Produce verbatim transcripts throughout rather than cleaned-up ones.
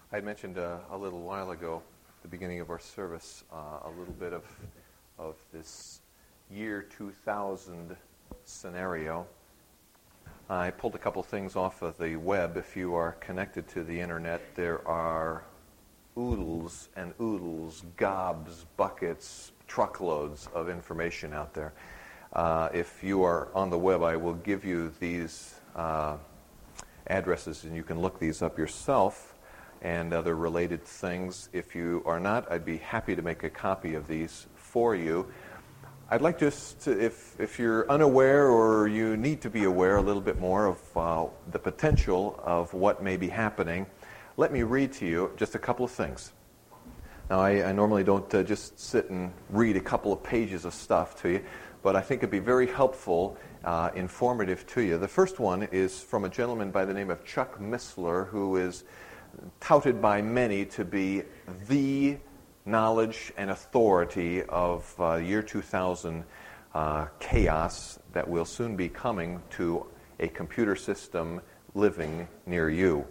I had mentioned uh, a little while ago, at the beginning of our service, uh, a little bit of of this year two thousand scenario. I pulled a couple things off of the web. If you are connected to the internet, there are oodles and oodles, gobs, buckets, truckloads of information out there. Uh, if you are on the web, I will give you these uh, addresses, and you can look these up yourself and other related things. If you are not, I'd be happy to make a copy of these for you. I'd like just to, if, if you're unaware or you need to be aware a little bit more of uh, the potential of what may be happening, let me read to you just a couple of things. Now, I, I normally don't uh, just sit and read a couple of pages of stuff to you, but I think it'd be very helpful, uh, informative to you. The first one is from a gentleman by the name of Chuck Missler, who is touted by many to be the knowledge and authority of uh, year two thousand uh, chaos that will soon be coming to a computer system living near you.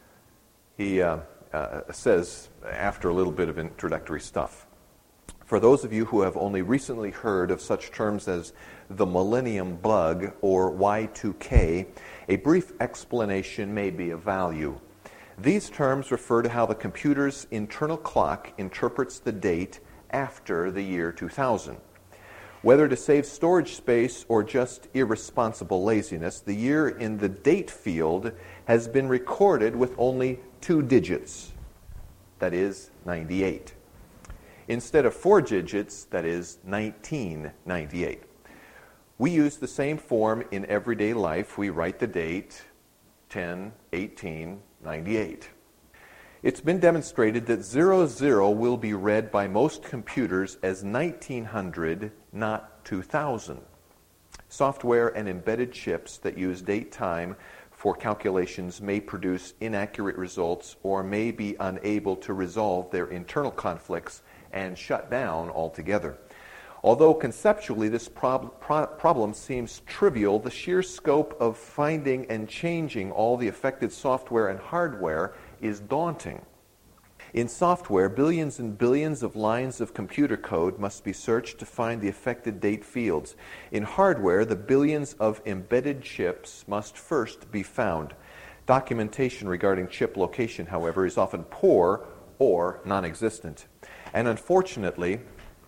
He uh, uh, says, after a little bit of introductory stuff, for those of you who have only recently heard of such terms as the Millennium Bug or Y two K, a brief explanation may be of value. These terms refer to how the computer's internal clock interprets the date after the year two thousand. Whether to save storage space or just irresponsible laziness, the year in the date field has been recorded with only two digits, that is, ninety-eight, instead of four digits, that is, nineteen ninety-eight. We use the same form in everyday life. We write the date, ten eighteen ninety-eight. It's been demonstrated that zero zero will be read by most computers as nineteen hundred, not two thousand. Software and embedded chips that use date time for calculations may produce inaccurate results or may be unable to resolve their internal conflicts and shut down altogether. Although conceptually this prob- pro- problem seems trivial, the sheer scope of finding and changing all the affected software and hardware is daunting. In software, billions and billions of lines of computer code must be searched to find the affected date fields. In hardware, the billions of embedded chips must first be found. Documentation regarding chip location, however, is often poor or non-existent. And unfortunately,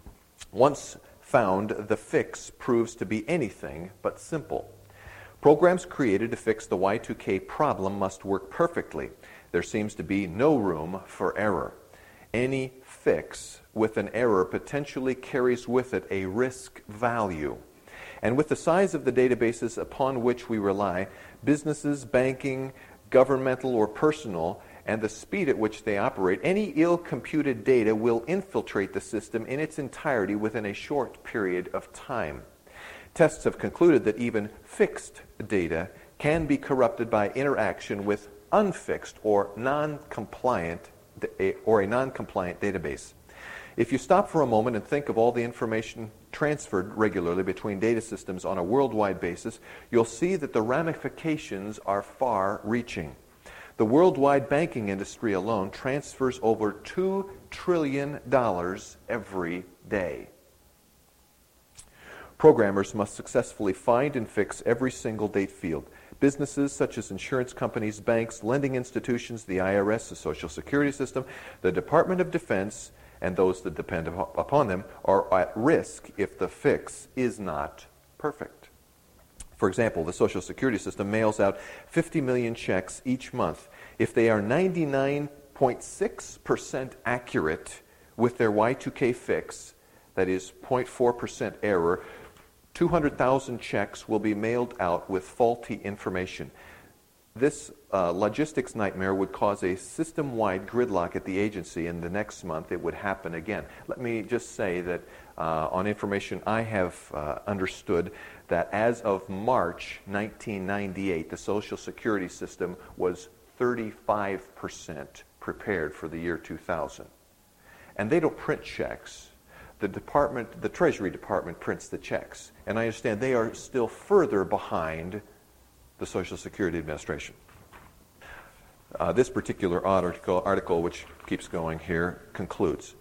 once found, the fix proves to be anything but simple. Programs created to fix the Y two K problem must work perfectly. There seems to be no room for error. Any fix with an error potentially carries with it a risk value. And with the size of the databases upon which we rely, businesses, banking, governmental or personal, and the speed at which they operate, any ill-computed data will infiltrate the system in its entirety within a short period of time. Tests have concluded that even fixed data can be corrupted by interaction with unfixed or non-compliant or a non-compliant database. If you stop for a moment and think of all the information transferred regularly between data systems on a worldwide basis, you'll see that the ramifications are far-reaching. The worldwide banking industry alone transfers over two trillion dollars every day. Programmers must successfully find and fix every single date field. Businesses such as insurance companies, banks, lending institutions, the I R S, the Social Security system, the Department of Defense, and those that depend upon them are at risk if the fix is not perfect. For example, the Social Security system mails out fifty million checks each month. If they are ninety-nine point six percent accurate with their Y two K fix, that is zero point four percent error, two hundred thousand checks will be mailed out with faulty information. This uh, logistics nightmare would cause a system-wide gridlock at the agency, and the next month it would happen again. Let me just say that uh, on information I have uh, understood that as of March nineteen ninety-eight, the Social Security system was thirty-five percent prepared for the year two thousand. And they don't print checks. The department, the Treasury Department prints the checks. And I understand they are still further behind the Social Security Administration. Uh, this particular article, article, which keeps going here, concludes.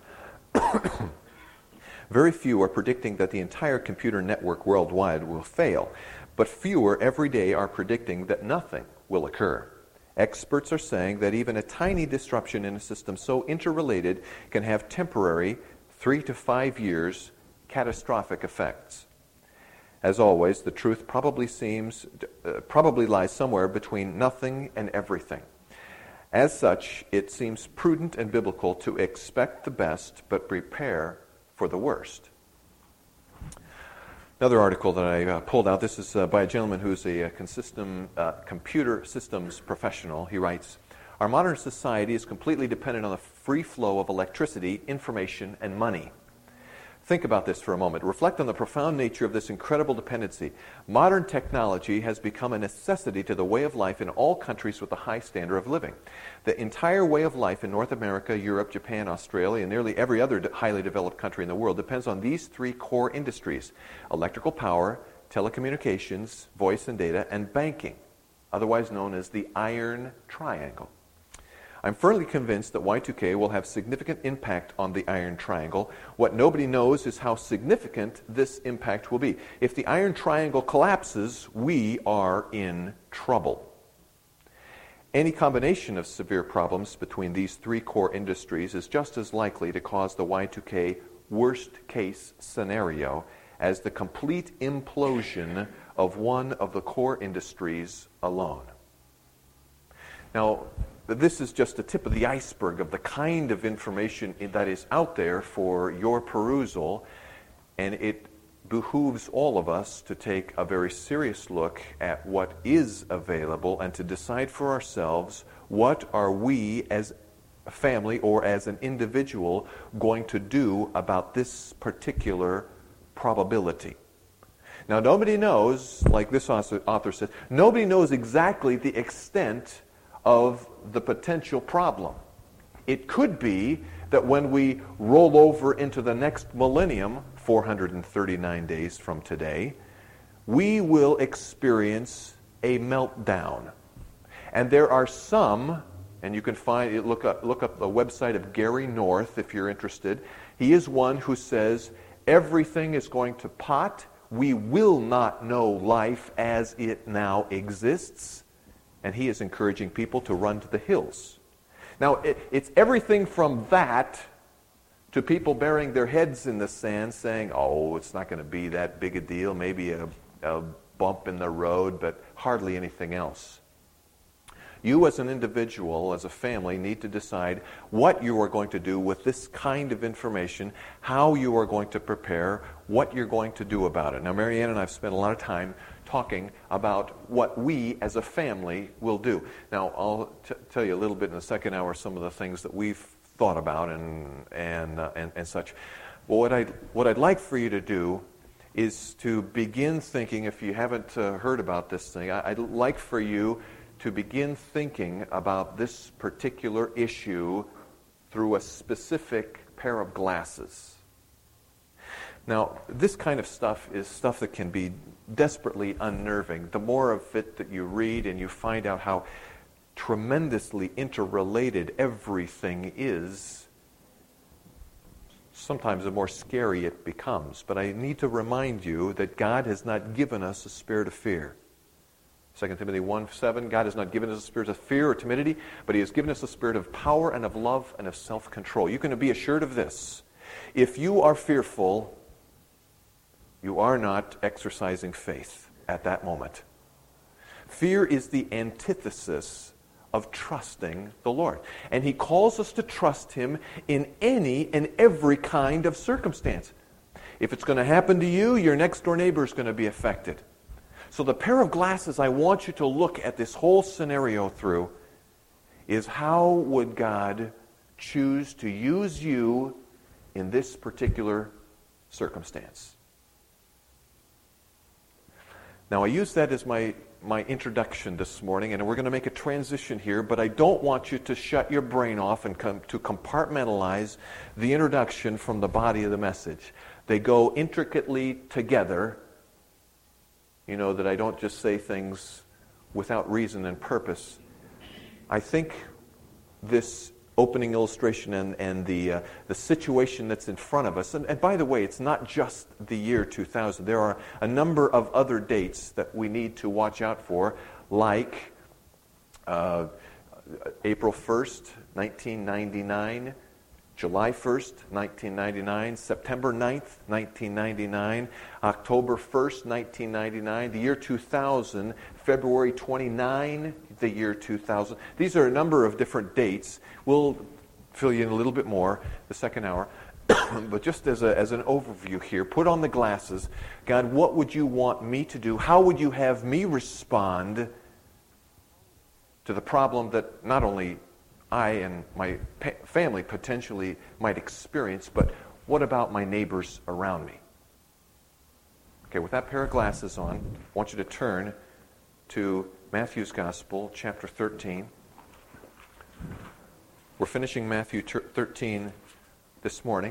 Very few are predicting that the entire computer network worldwide will fail, but fewer every day are predicting that nothing will occur. Experts are saying that even a tiny disruption in a system so interrelated can have temporary, three to five years, catastrophic effects. As always, the truth probably seems, uh, probably lies somewhere between nothing and everything. As such, it seems prudent and biblical to expect the best, but prepare for the worst. Another article that I uh, pulled out, this is uh, by a gentleman who's a, a consistent, uh, computer systems professional. He writes, "Our modern society is completely dependent on the free flow of electricity, information, and money." Think about this for a moment. Reflect on the profound nature of this incredible dependency. Modern technology has become a necessity to the way of life in all countries with a high standard of living. The entire way of life in North America, Europe, Japan, Australia, and nearly every other highly developed country in the world depends on these three core industries: electrical power, telecommunications, voice and data, and banking, otherwise known as the Iron Triangle. I'm firmly convinced that Y two K will have significant impact on the Iron Triangle. What nobody knows is how significant this impact will be. If the Iron Triangle collapses, we are in trouble. Any combination of severe problems between these three core industries is just as likely to cause the Y two K worst-case scenario as the complete implosion of one of the core industries alone. Now, this is just the tip of the iceberg of the kind of information that is out there for your perusal, and it behooves all of us to take a very serious look at what is available and to decide for ourselves what are we as a family or as an individual going to do about this particular probability. Now, nobody knows, like this author says, nobody knows exactly the extent of the potential problem. It could be that when we roll over into the next millennium, four hundred thirty-nine days from today, we will experience a meltdown. And there are some, and you can find it, look up, look up the website of Gary North if you're interested. He is one who says everything is going to pot. We will not know life as it now exists. And he is encouraging people to run to the hills. Now, it, it's everything from that to people burying their heads in the sand saying, oh, it's not going to be that big a deal, maybe a, a bump in the road, but hardly anything else. You as an individual, as a family, need to decide what you are going to do with this kind of information, how you are going to prepare, what you're going to do about it. Now, Marianne and I have spent a lot of time talking about what we as a family will do. Now, I'll t- tell you a little bit in the second hour some of the things that we've thought about and and uh, and, and such. But what I'd, what I'd like for you to do is to begin thinking, if you haven't uh, heard about this thing, I, I'd like for you to begin thinking about this particular issue through a specific pair of glasses. Now, this kind of stuff is stuff that can be desperately unnerving. The more of it that you read and you find out how tremendously interrelated everything is, sometimes the more scary it becomes. But I need to remind you that God has not given us a spirit of fear. Second Timothy one seven, God has not given us a spirit of fear or timidity, but He has given us a spirit of power and of love and of self-control. You can be assured of this. If you are fearful, you are not exercising faith at that moment. Fear is the antithesis of trusting the Lord. And He calls us to trust Him in any and every kind of circumstance. If it's going to happen to you, your next door neighbor is going to be affected. So the pair of glasses I want you to look at this whole scenario through is how would God choose to use you in this particular circumstance? Now, I use that as my, my introduction this morning, and we're going to make a transition here, but I don't want you to shut your brain off and come to compartmentalize the introduction from the body of the message. They go intricately together. You know, that I don't just say things without reason and purpose. I think this opening illustration and, and the, uh, the situation that's in front of us, and, and by the way, it's not just the year two thousand. There are a number of other dates that we need to watch out for, like uh, April first, nineteen ninety-nine, July first, nineteen ninety-nine, September ninth, nineteen ninety-nine, October first, nineteen ninety-nine, the year two thousand, February twenty-ninth, the year two thousand. These are a number of different dates. We'll fill you in a little bit more the second hour. But just as, a, as an overview here, put on the glasses. God, what would you want me to do? How would you have me respond to the problem that not only I and my pa- family potentially might experience, but what about my neighbors around me? Okay, with that pair of glasses on, I want you to turn to Matthew's Gospel, chapter thirteen. We're finishing Matthew thirteen this morning.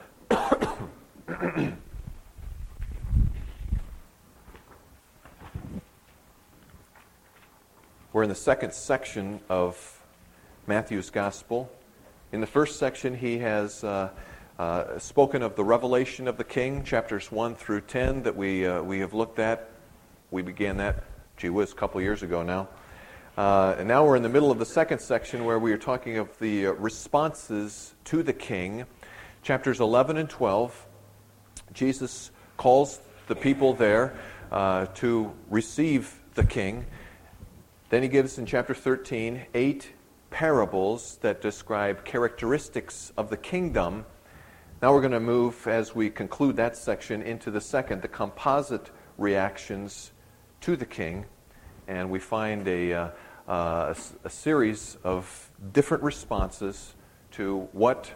We're in the second section of Matthew's Gospel. In the first section, he has uh, uh, spoken of the revelation of the King, chapters one through ten, that we uh, we have looked at. We began that, gee whiz, a couple years ago now. Uh, and now we're in the middle of the second section where we are talking of the uh, responses to the King. Chapters eleven and twelve, Jesus calls the people there uh, to receive the King. Then he gives in chapter thirteen eight parables that describe characteristics of the kingdom. Now we're going to move, as we conclude that section, into the second, the composite reactions to the King. And we find a, uh, uh, a, a series of different responses to what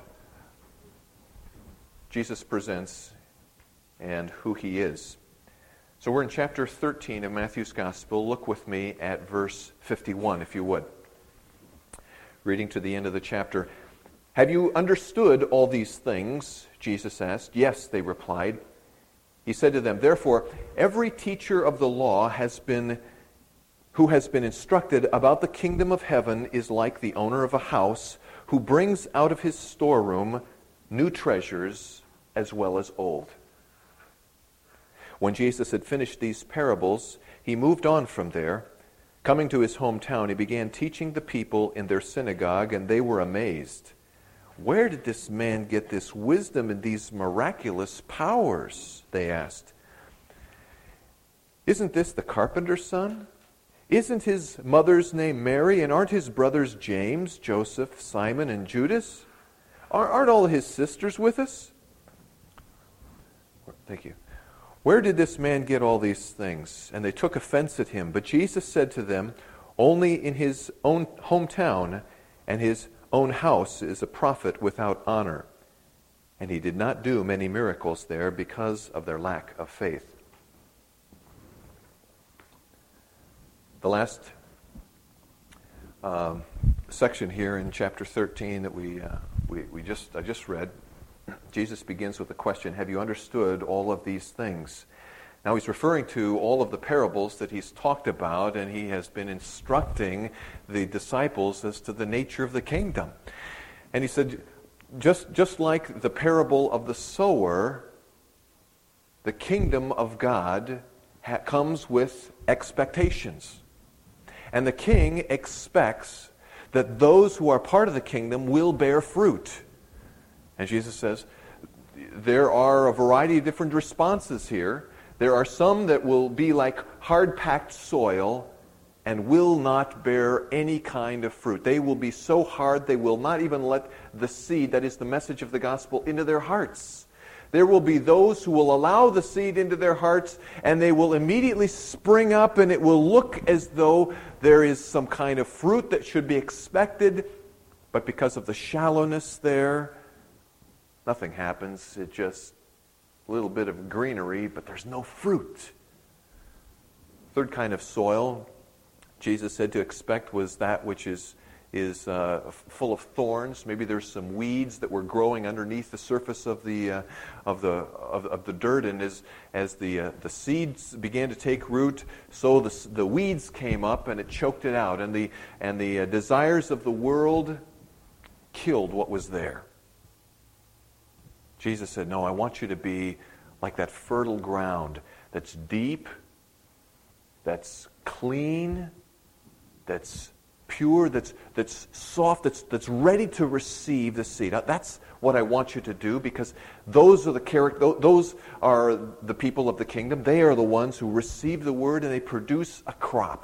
Jesus presents and who he is. So we're in chapter thirteen of Matthew's Gospel. Look with me at verse fifty-one, if you would. Reading to the end of the chapter. Have you understood all these things? Jesus asked. Yes, they replied. He said to them, therefore, every teacher of the law has been, who has been instructed about the kingdom of heaven is like the owner of a house who brings out of his storeroom new treasures as well as old. When Jesus had finished these parables, he moved on from there. Coming to his hometown, he began teaching the people in their synagogue, and they were amazed. Where did this man get this wisdom and these miraculous powers? They asked. Isn't this the carpenter's son? Isn't his mother's name Mary, and aren't his brothers James, Joseph, Simon, and Judas? Aren't all his sisters with us? Thank you. Where did this man get all these things? And they took offense at him. But Jesus said to them, only in his own hometown and his own house is a prophet without honor. And he did not do many miracles there because of their lack of faith. The last um, section here in chapter thirteen that we, uh, we, we just I just read, Jesus begins with the question, have you understood all of these things? Now he's referring to all of the parables that he's talked about, and he has been instructing the disciples as to the nature of the kingdom. And he said, just, just like the parable of the sower, the kingdom of God ha- comes with expectations. And the king expects that those who are part of the kingdom will bear fruit. And Jesus says, there are a variety of different responses here. There are some that will be like hard-packed soil and will not bear any kind of fruit. They will be so hard they will not even let the seed, that is the message of the gospel, into their hearts. There will be those who will allow the seed into their hearts, and they will immediately spring up, and it will look as though there is some kind of fruit that should be expected, but because of the shallowness there, nothing happens. It just a little bit of greenery, but there's no fruit. Third kind of soil, Jesus said to expect, was that which is is uh, full of thorns. Maybe there's some weeds that were growing underneath the surface of the uh, of the of, of the dirt, and as as the uh, the seeds began to take root, so the the weeds came up and it choked it out, and the and the uh, desires of the world killed what was there. Jesus said, "No, I want you to be like that fertile ground that's deep, that's clean, that's pure, that's that's soft, that's that's ready to receive the seed. That's what I want you to do, because those are the character. Those are the people of the kingdom. They are the ones who receive the word and they produce a crop."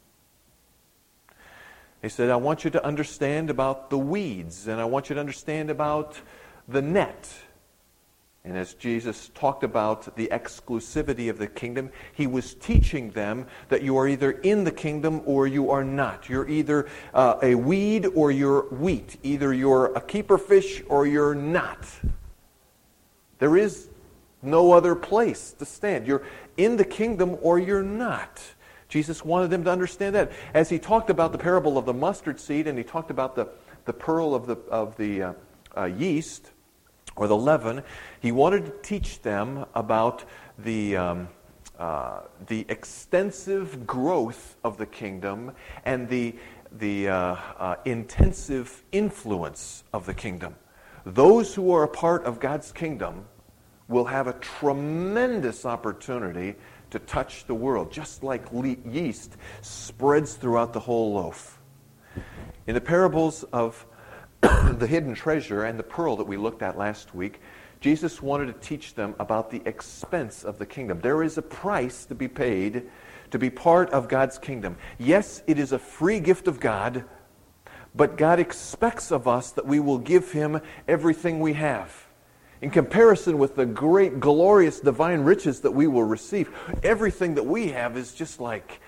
He said, "I want you to understand about the weeds, and I want you to understand about the net." And as Jesus talked about the exclusivity of the kingdom, he was teaching them that you are either in the kingdom or you are not. You're either uh, a weed or you're wheat. Either you're a keeper fish or you're not. There is no other place to stand. You're in the kingdom or you're not. Jesus wanted them to understand that. As he talked about the parable of the mustard seed, and he talked about the, the pearl of the, of the uh, uh, yeast, or the leaven, he wanted to teach them about the um, uh, the extensive growth of the kingdom and the the uh, uh, intensive influence of the kingdom. Those who are a part of God's kingdom will have a tremendous opportunity to touch the world, just like yeast spreads throughout the whole loaf. In the parables of the hidden treasure and the pearl that we looked at last week, Jesus wanted to teach them about the expense of the kingdom. There is a price to be paid to be part of God's kingdom. Yes, it is a free gift of God, but God expects of us that we will give him everything we have. In comparison with the great, glorious, divine riches that we will receive, everything that we have is just like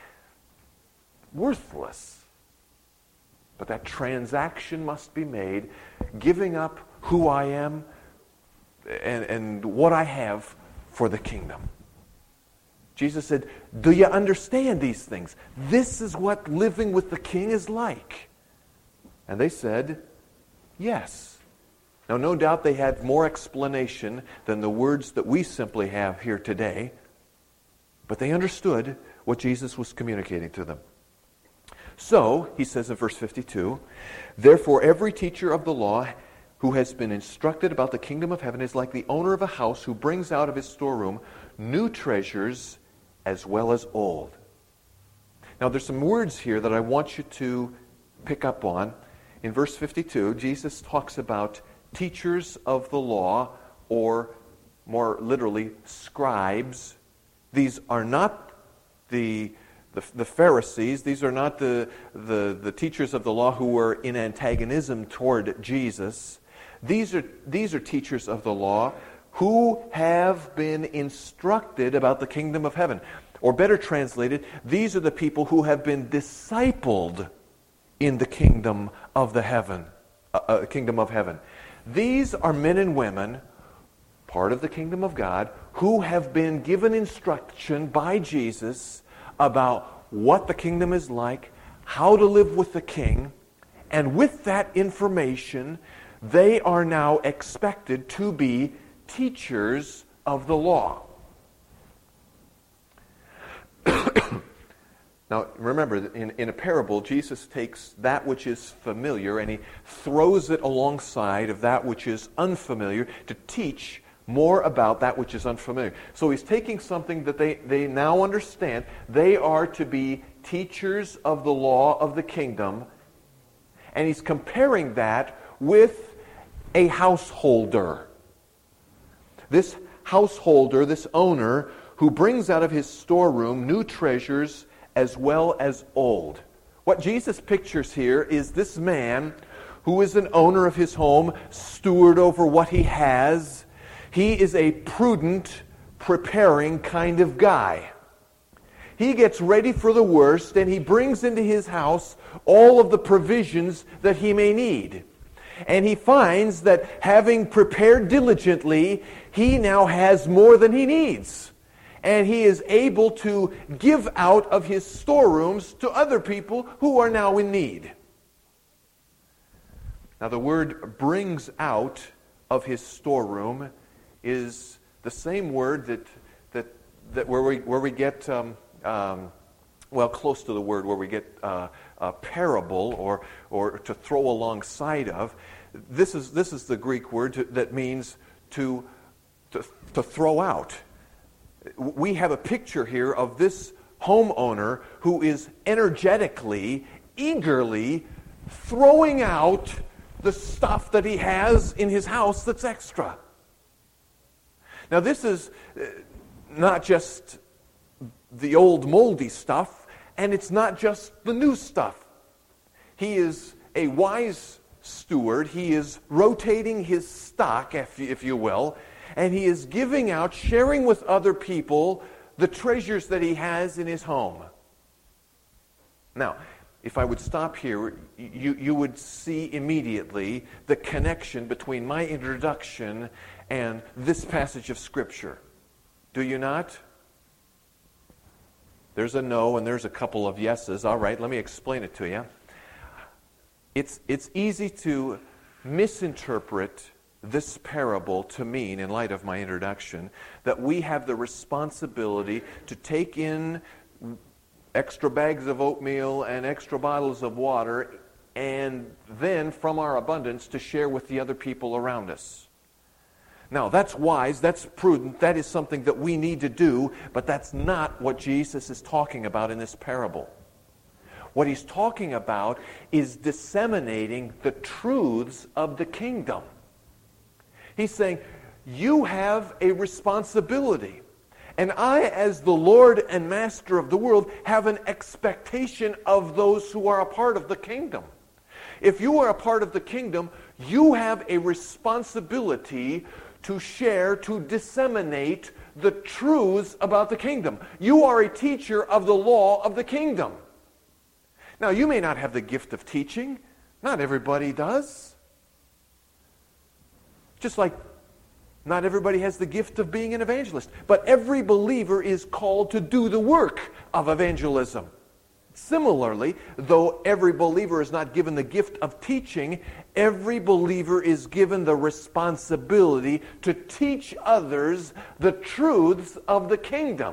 worthless. But that transaction must be made, giving up who I am and, and what I have for the kingdom. Jesus said, "Do you understand these things? This is what living with the king is like." And they said, "Yes." Now, no doubt they had more explanation than the words that we simply have here today, but they understood what Jesus was communicating to them. So, he says in verse fifty-two, "Therefore every teacher of the law who has been instructed about the kingdom of heaven is like the owner of a house who brings out of his storeroom new treasures as well as old." Now, there's some words here that I want you to pick up on. In verse fifty-two, Jesus talks about teachers of the law, or more literally, scribes. These are not the The, the Pharisees. These are not the, the, the teachers of the law who were in antagonism toward Jesus. These are, these are teachers of the law who have been instructed about the kingdom of heaven. Or better translated, these are the people who have been discipled in the kingdom of the heaven, uh, uh, kingdom of heaven. These are men and women, part of the kingdom of God, who have been given instruction by Jesus about what the kingdom is like, how to live with the king, and with that information, they are now expected to be teachers of the law. Now, remember, in, in a parable, Jesus takes that which is familiar and he throws it alongside of that which is unfamiliar to teach more about that which is unfamiliar. So he's taking something that they, they now understand. They are to be teachers of the law of the kingdom. And he's comparing that with a householder. This householder, this owner, who brings out of his storeroom new treasures as well as old. What Jesus pictures here is this man who is an owner of his home, steward over what he has. He is a prudent, preparing kind of guy. He gets ready for the worst, and he brings into his house all of the provisions that he may need. And he finds that having prepared diligently, he now has more than he needs. And he is able to give out of his storerooms to other people who are now in need. Now, the word brings out of his storeroom is the same word that that that where we where we get um, um, well close to the word where we get uh, a parable or or to throw alongside of. This is this is the Greek word to, that means to, to to throw out. We have a picture here of this homeowner who is energetically, eagerly throwing out the stuff that he has in his house that's extra. Now, this is not just the old moldy stuff, and it's not just the new stuff. He is a wise steward. He is rotating his stock, if you, if you will, and he is giving out, sharing with other people the treasures that he has in his home. Now, if I would stop here, you, you would see immediately the connection between my introduction and this passage of Scripture. Do you not? There's a no and there's a couple of yeses. All right, let me explain it to you. It's, it's easy to misinterpret this parable to mean, in light of my introduction, that we have the responsibility to take in extra bags of oatmeal and extra bottles of water, and then from our abundance to share with the other people around us. Now, that's wise, that's prudent, that is something that we need to do, but that's not what Jesus is talking about in this parable. What he's talking about is disseminating the truths of the kingdom. He's saying, you have a responsibility. And I, as the Lord and Master of the world, have an expectation of those who are a part of the kingdom. If you are a part of the kingdom, you have a responsibility to share, to disseminate the truths about the kingdom. You are a teacher of the law of the kingdom. Now, you may not have the gift of teaching. Not everybody does. Just like not everybody has the gift of being an evangelist. But every believer is called to do the work of evangelism. Similarly, though every believer is not given the gift of teaching, every believer is given the responsibility to teach others the truths of the kingdom.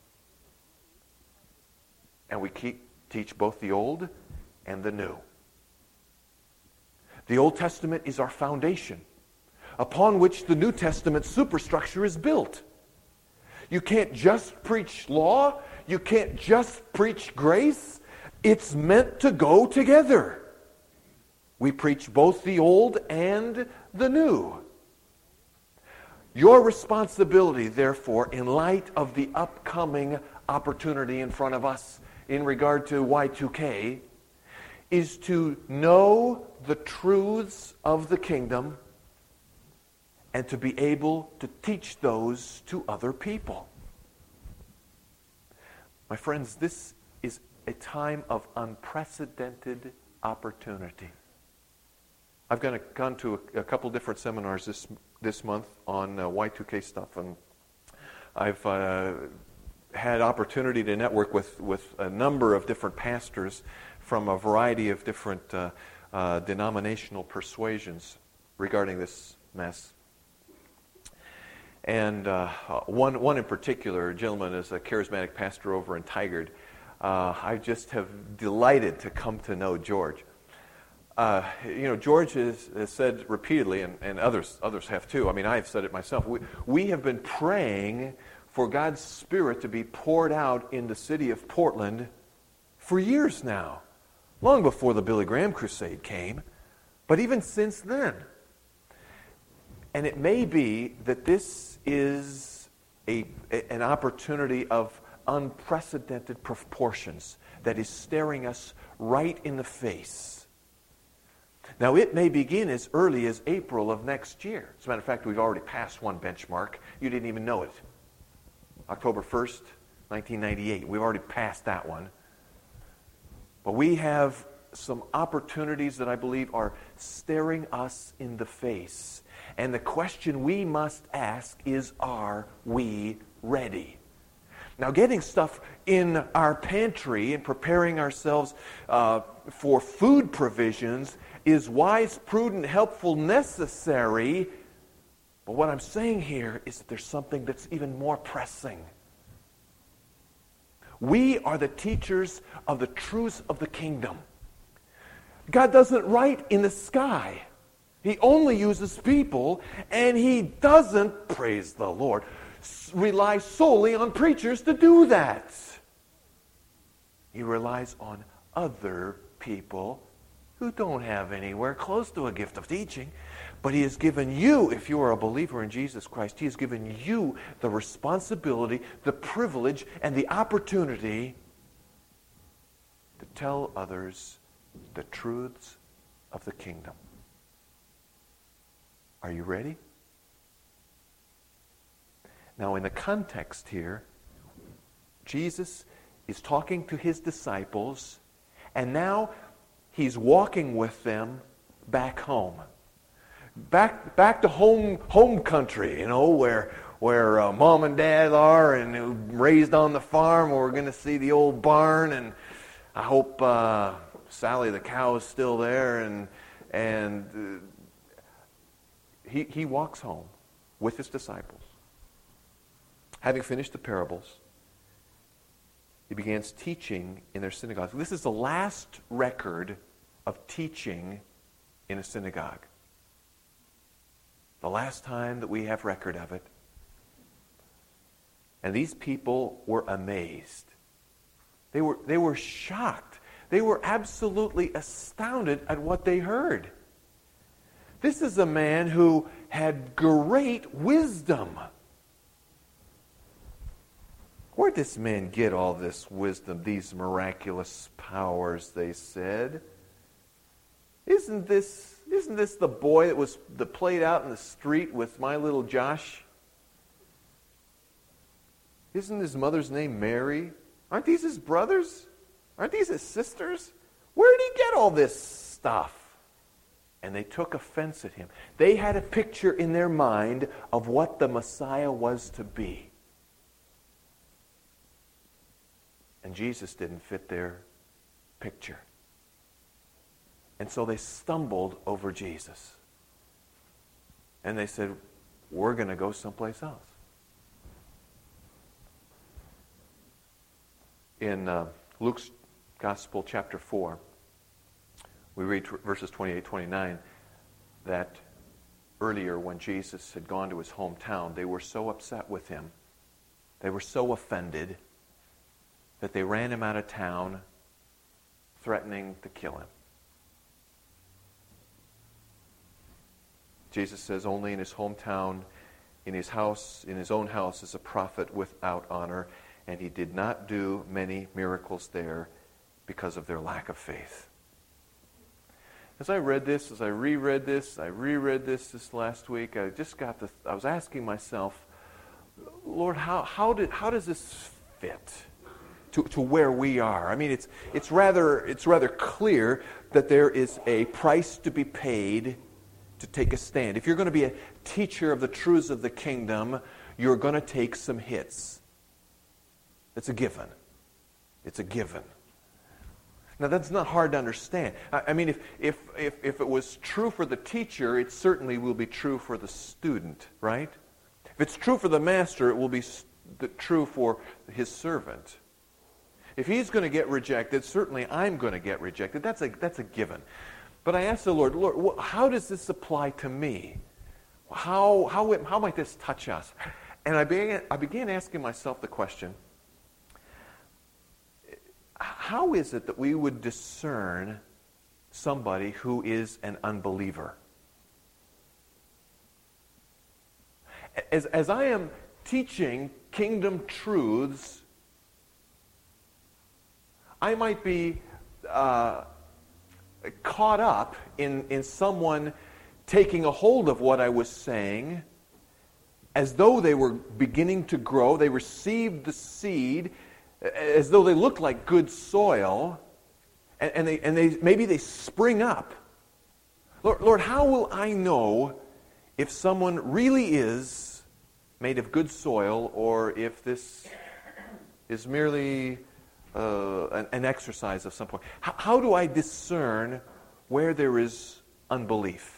And we keep, teach both the old and the new. The Old Testament is our foundation, upon which the New Testament superstructure is built. You can't just preach law. You can't just preach grace. It's meant to go together. We preach both the old and the new. Your responsibility, therefore, in light of the upcoming opportunity in front of us in regard to Y two K, is to know the truths of the kingdom and to be able to teach those to other people. My friends, this is a time of unprecedented opportunity. I've gone, gone to a, a couple different seminars this this month on uh, Y two K stuff, and I've uh, had opportunity to network with, with a number of different pastors from a variety of different uh, uh, denominational persuasions regarding this mess. And uh, one one in particular, a gentleman is a charismatic pastor over in Tigard. Uh, I just have delighted to come to know George. Uh, you know, George has, has said repeatedly, and, and others others have too. I mean, I've said it myself. We, we have been praying for God's Spirit to be poured out in the city of Portland for years now, long before the Billy Graham crusade came, but even since then. And it may be that this is a, a, an opportunity of unprecedented proportions that is staring us right in the face. Now, it may begin as early as April of next year. As a matter of fact, we've already passed one benchmark. You didn't even know it. October first, nineteen ninety-eight. We've already passed that one. But we have some opportunities that I believe are staring us in the face. And the question we must ask is, are we ready? Now, getting stuff in our pantry and preparing ourselves uh, for food provisions is wise, prudent, helpful, necessary. But what I'm saying here is that there's something that's even more pressing. We are the teachers of the truths of the kingdom. God doesn't write in the sky. He only uses people, and He doesn't, praise the Lord, rely solely on preachers to do that. He relies on other people who don't have anywhere close to a gift of teaching. But He has given you, if you are a believer in Jesus Christ, He has given you the responsibility, the privilege, and the opportunity to tell others the truths of the kingdom. Are you ready? Now, in the context here, Jesus is talking to His disciples, and now He's walking with them back home. Back back to home home country, you know, where where uh, mom and dad are, and raised on the farm. We're going to see the old barn, and I hope uh, Sally the cow is still there. And and uh, he he walks home with His disciples. Having finished the parables, He begins teaching in their synagogues. This is the last record of teaching in a synagogue. The last time that we have record of it. And these people were amazed. They were, they were shocked. They were absolutely astounded at what they heard. This is a man who had great wisdom. Where'd this man get all this wisdom, these miraculous powers, they said? Isn't this isn't this the boy that was that played out in the street with my little Josh? Isn't his mother's name Mary? Aren't these his brothers? Aren't these his sisters? Where did he get all this stuff? And they took offense at him. They had a picture in their mind of what the Messiah was to be. And Jesus didn't fit their picture. And so they stumbled over Jesus. And they said, we're going to go someplace else. In uh, Luke's Gospel, chapter four, we read t- verses twenty-eight, twenty-nine, that earlier when Jesus had gone to his hometown, they were so upset with him, they were so offended, that they ran him out of town, threatening to kill him. Jesus says only in his hometown, in his house, in his own house, is a prophet without honor, and he did not do many miracles there because of their lack of faith. As I read this, as I reread this, I reread this this last week, I just got the, I was asking myself, Lord, how, how did how does this fit to, to where we are? I mean, it's it's rather it's rather clear that there is a price to be paid to take a stand. If you're going to be a teacher of the truths of the kingdom, you're going to take some hits. It's a given. It's a given. Now, that's not hard to understand. I, I mean, if, if, if, if it was true for the teacher, it certainly will be true for the student, right? If it's true for the master, it will be st- true for his servant. If he's going to get rejected, certainly I'm going to get rejected. That's a, that's a given. But I asked the Lord, Lord, how does this apply to me? How, how, how might this touch us? And I began, I began asking myself the question, how is it that we would discern somebody who is an unbeliever? As, as I am teaching kingdom truths, I might be uh, caught up in, in someone taking a hold of what I was saying as though they were beginning to grow. They received the seed as though they looked like good soil, and, and, they, and they, maybe they spring up. Lord, Lord, how will I know if someone really is made of good soil or if this is merely uh, an, an exercise of some point? How, how do I discern where there is unbelief.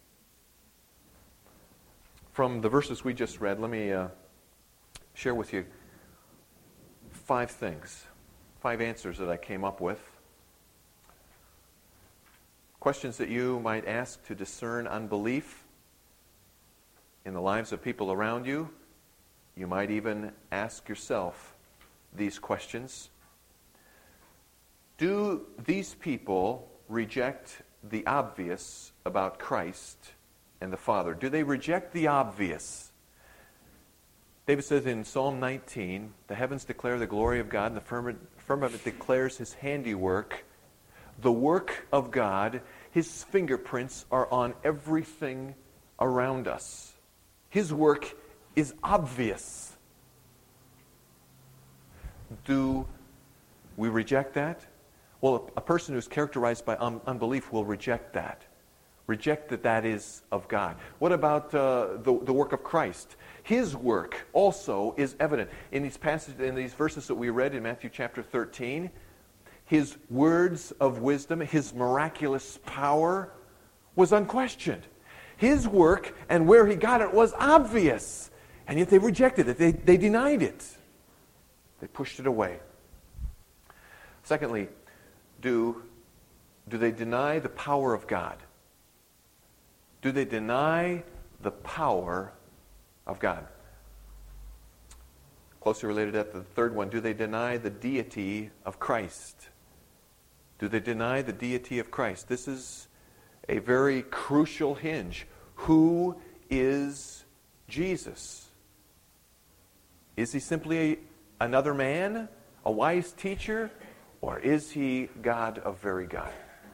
From the verses we just read, let me uh, share with you five things, five answers that I came up with. Questions that you might ask to discern unbelief in the lives of people around you. You might even ask yourself these questions. Do these people reject the obvious about Christ and the Father? Do they reject the obvious? David says in Psalm nineteen, the heavens declare the glory of God, and the firmament declares his handiwork. The work of God, his fingerprints are on everything around us. His work is obvious. Do we reject that? Well, a person who's characterized by un- unbelief will reject that. Reject that that is of God. What about uh, the, the work of Christ? His work also is evident. In these passages, in these verses that we read in Matthew chapter thirteen, his words of wisdom, his miraculous power was unquestioned. His work and where he got it was obvious. And yet they rejected it. They, they denied it. They pushed it away. Secondly, do, do they deny the power of God? Do they deny the power of God? Closely related to the third one, do they deny the deity of Christ? Do they deny the deity of Christ? This is a very crucial hinge. Who is Jesus? Is he simply a, another man, a wise teacher, or is he God of very God?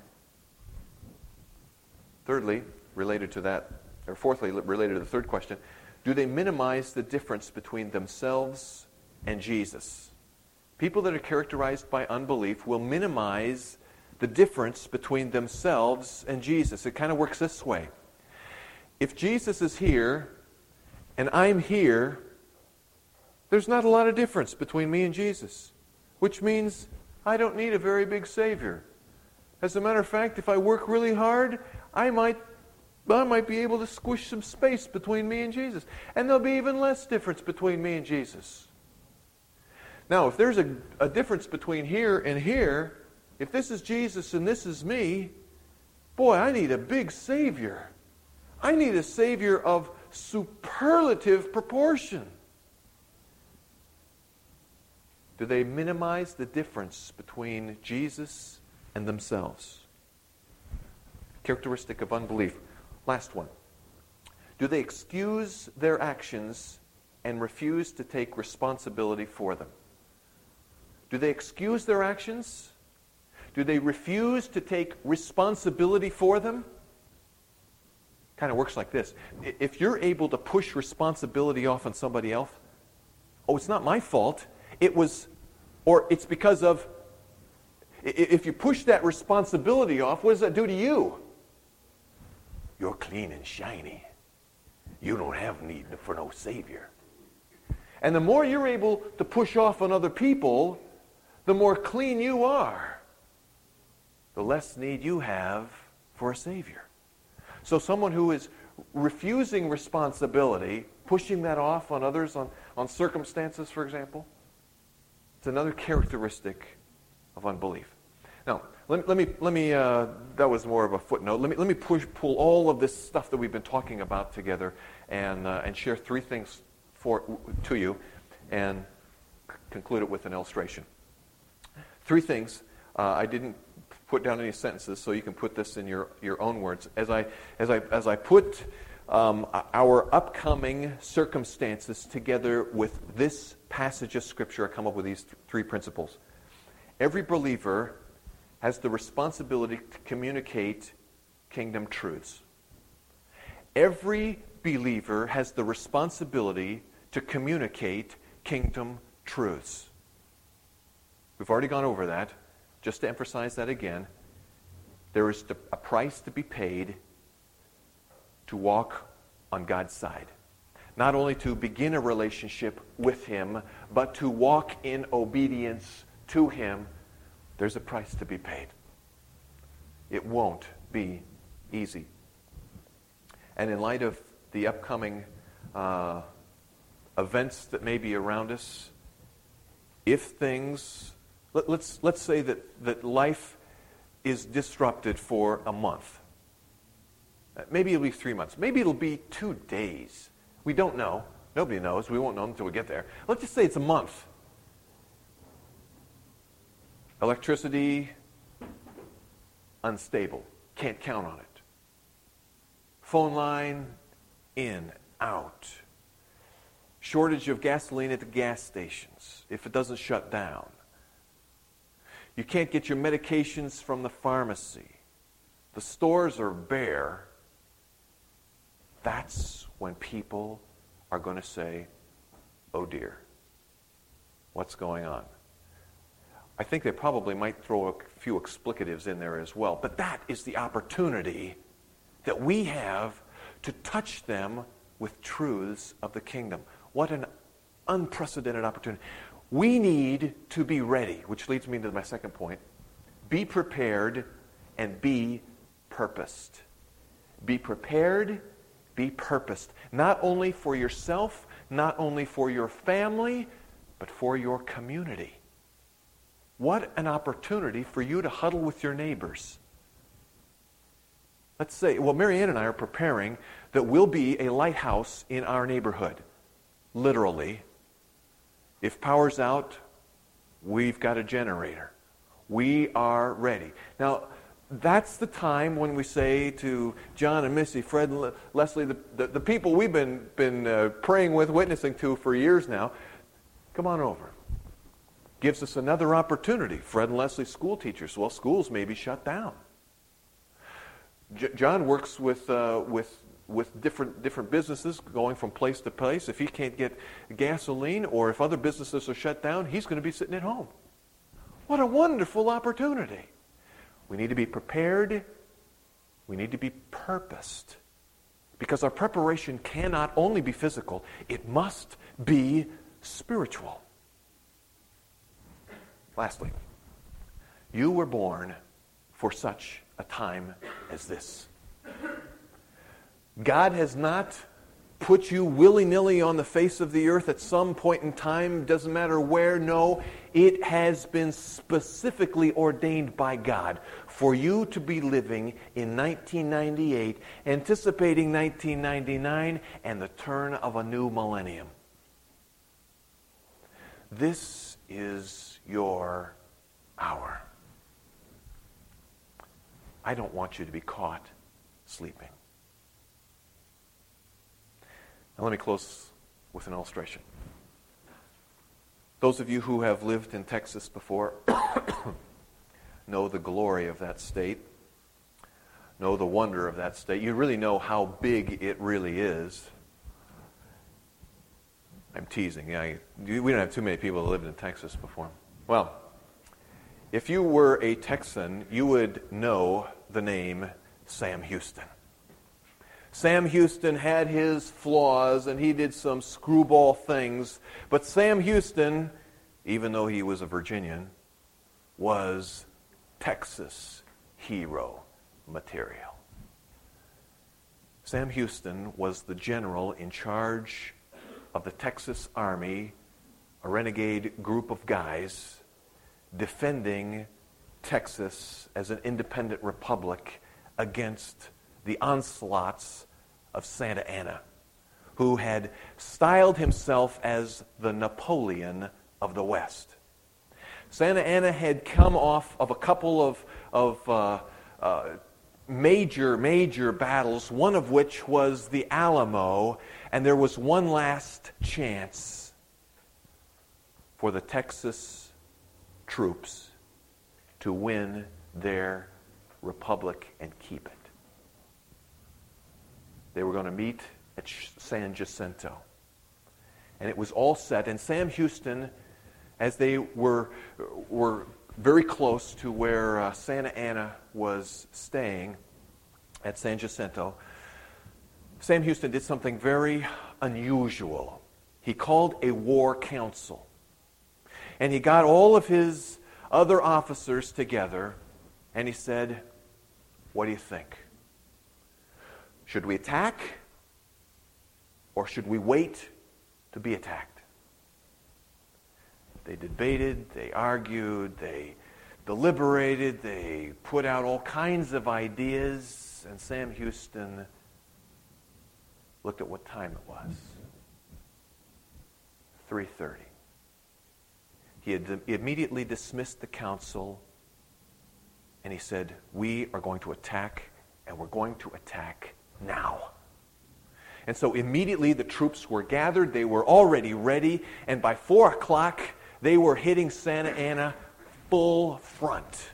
Thirdly, related to that, or fourthly, related to the third question, do they minimize the difference between themselves and Jesus? People that are characterized by unbelief will minimize the difference between themselves and Jesus. It kind of works this way. If Jesus is here and I'm here, there's not a lot of difference between me and Jesus, which means I don't need a very big Savior. As a matter of fact, if I work really hard, I might I might be able to squish some space between me and Jesus. And there'll be even less difference between me and Jesus. Now, if there's a, a difference between here and here, if this is Jesus and this is me, boy, I need a big Savior. I need a Savior of superlative proportion. Do they minimize the difference between Jesus and themselves? Characteristic of unbelief. Last one. Do they excuse their actions and refuse to take responsibility for them? Do they excuse their actions? Do they refuse to take responsibility for them? Kind of works like this. If you're able to push responsibility off on somebody else, oh, it's not my fault. It was, or it's because of, if you push that responsibility off, what does that do to you? You're clean and shiny. You don't have need for no Savior. And the more you're able to push off on other people, the more clean you are, the less need you have for a Savior. So someone who is refusing responsibility, pushing that off on others, on, on circumstances, for example, it's another characteristic of unbelief. Now, let, let me, let me uh, that was more of a footnote. Let me, let me push, pull all of this stuff that we've been talking about together and, uh, and share three things for, to you and c- conclude it with an illustration. Three things. Uh, I didn't put down any sentences, so you can put this in your, your own words. As I, as I, as I put um, our upcoming circumstances together with this passage of Scripture, I come up with these th- three principles. Every believer has the responsibility to communicate kingdom truths. Every believer has the responsibility to communicate kingdom truths. We've already gone over that. Just to emphasize that again, there is a price to be paid to walk on God's side. Not only to begin a relationship with Him, but to walk in obedience to Him. There's a price to be paid. It won't be easy. And in light of the upcoming uh, events that may be around us, if things, let, let's let's say that, that life is disrupted for a month. Maybe it'll be three months. Maybe it'll be two days. We don't know. Nobody knows. We won't know until we get there. Let's just say it's a month. Electricity, unstable. Can't count on it. Phone line, in, out. Shortage of gasoline at the gas stations if it doesn't shut down. You can't get your medications from the pharmacy. The stores are bare. That's when people are going to say, oh dear, what's going on? I think they probably might throw a few explicatives in there as well. But that is the opportunity that we have to touch them with truths of the kingdom. What an unprecedented opportunity. We need to be ready, which leads me to my second point. Be prepared and be purposed. Be prepared, be purposed. Not only for yourself, not only for your family, but for your community. What an opportunity for you to huddle with your neighbors. Let's say, well, Mary Ann and I are preparing that we'll be a lighthouse in our neighborhood. Literally. If power's out, we've got a generator. We are ready. Now, that's the time when we say to John and Missy, Fred and Le- Leslie, the, the, the people we've been, been uh, praying with, witnessing to for years now, come on over. Gives us another opportunity. Fred and Leslie, school teachers. Well, schools may be shut down. J- John works with uh, with with different different businesses going from place to place. If he can't get gasoline or if other businesses are shut down, he's going to be sitting at home. What a wonderful opportunity. We need to be prepared. We need to be purposed. Because our preparation cannot only be physical, it must be spiritual. Lastly, you were born for such a time as this. God has not put you willy-nilly on the face of the earth at some point in time, doesn't matter where. No, it has been specifically ordained by God for you to be living in nineteen ninety-eight, anticipating nineteen ninety-nine and the turn of a new millennium. This is your hour. I don't want you to be caught sleeping. Now let me close with an illustration. Those of you who have lived in Texas before know the glory of that state, know the wonder of that state. You really know how big it really is. I'm teasing. Yeah, we don't have too many people that lived in Texas before. Well, if you were a Texan, you would know the name Sam Houston. Sam Houston had his flaws and he did some screwball things, but Sam Houston, even though he was a Virginian, was Texas hero material. Sam Houston was the general in charge of the Texas Army, a renegade group of guys defending Texas as an independent republic against the onslaughts of Santa Anna, who had styled himself as the Napoleon of the West. Santa Anna had come off of a couple of, of uh, uh, major, major battles, one of which was the Alamo, and there was one last chance for the Texas troops to win their republic and keep it. They were going to meet at San Jacinto. And it was all set. And Sam Houston, as they were, were very close to where uh, Santa Anna was staying at San Jacinto, Sam Houston did something very unusual. He called a war council. And he got all of his other officers together, and he said, What do you think? Should we attack? Or should we wait to be attacked? They debated, they argued, they deliberated, they put out all kinds of ideas, and Sam Houston looked at what time it was. three thirty. He had immediately dismissed the council, and he said, we are going to attack, and we're going to attack now. And so immediately the troops were gathered, they were already ready, and by four o'clock they were hitting Santa Ana full front.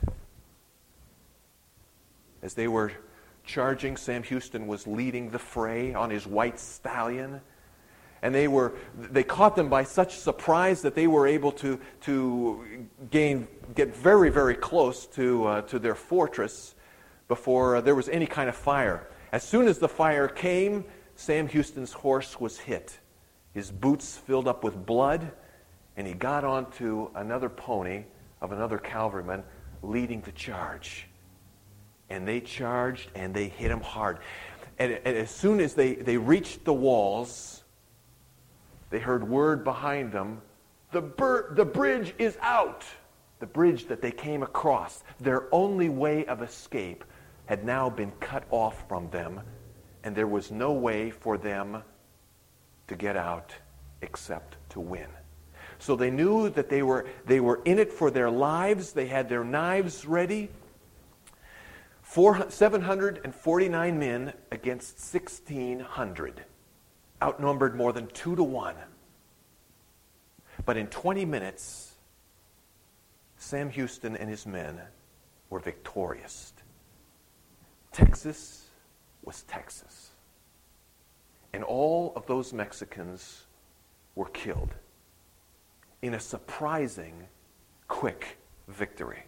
As they were charging, Sam Houston was leading the fray on his white stallion. And they were they caught them by such surprise that they were able to to gain get very, very close to uh, to their fortress before uh, there was any kind of fire. As soon as the fire came, Sam Houston's horse was hit. His boots filled up with blood, and he got onto another pony of another cavalryman leading the charge. And they charged, and they hit him hard. And, and as soon as they, they reached the walls, they heard word behind them, the, bur- the bridge is out. The bridge that they came across, their only way of escape, had now been cut off from them, and there was no way for them to get out except to win. So they knew that they were they were in it for their lives. They had their knives ready. Four, seven hundred forty-nine men against sixteen hundred, outnumbered more than two to one. But in twenty minutes, Sam Houston and his men were victorious. Texas was Texas. And all of those Mexicans were killed in a surprising, quick victory.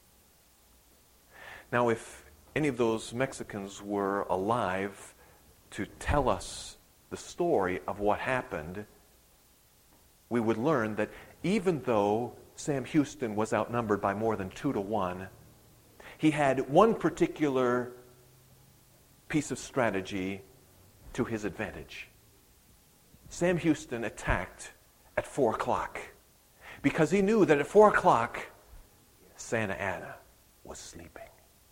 Now, if any of those Mexicans were alive to tell us the story of what happened, we would learn that even though Sam Houston was outnumbered by more than two to one, he had one particular piece of strategy to his advantage. Sam Houston attacked at four o'clock because he knew that at four o'clock, Santa Ana was sleeping.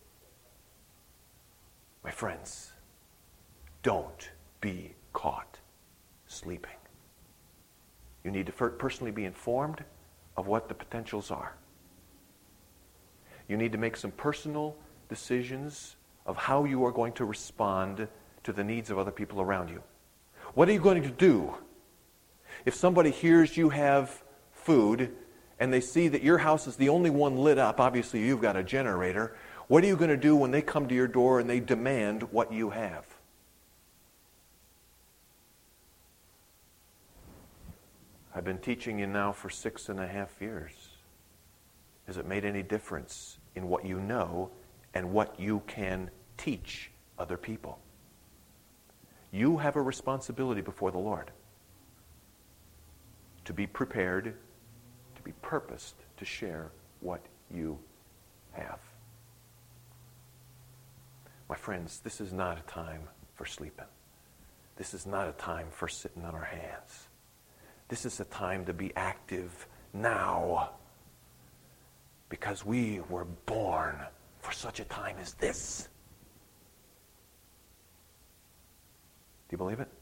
My friends, don't be caught sleeping. You need to personally be informed of what the potentials are. You need to make some personal decisions of how you are going to respond to the needs of other people around you. What are you going to do if somebody hears you have food and they see that your house is the only one lit up? Obviously, you've got a generator. What are you going to do when they come to your door and they demand what you have? I've been teaching you now for six and a half years. Has it made any difference in what you know and what you can teach other people? You have a responsibility before the Lord to be prepared, to be purposed to share what you have. My friends, this is not a time for sleeping. This is not a time for sitting on our hands. This is a time to be active now, because we were born for such a time as this. Do you believe it?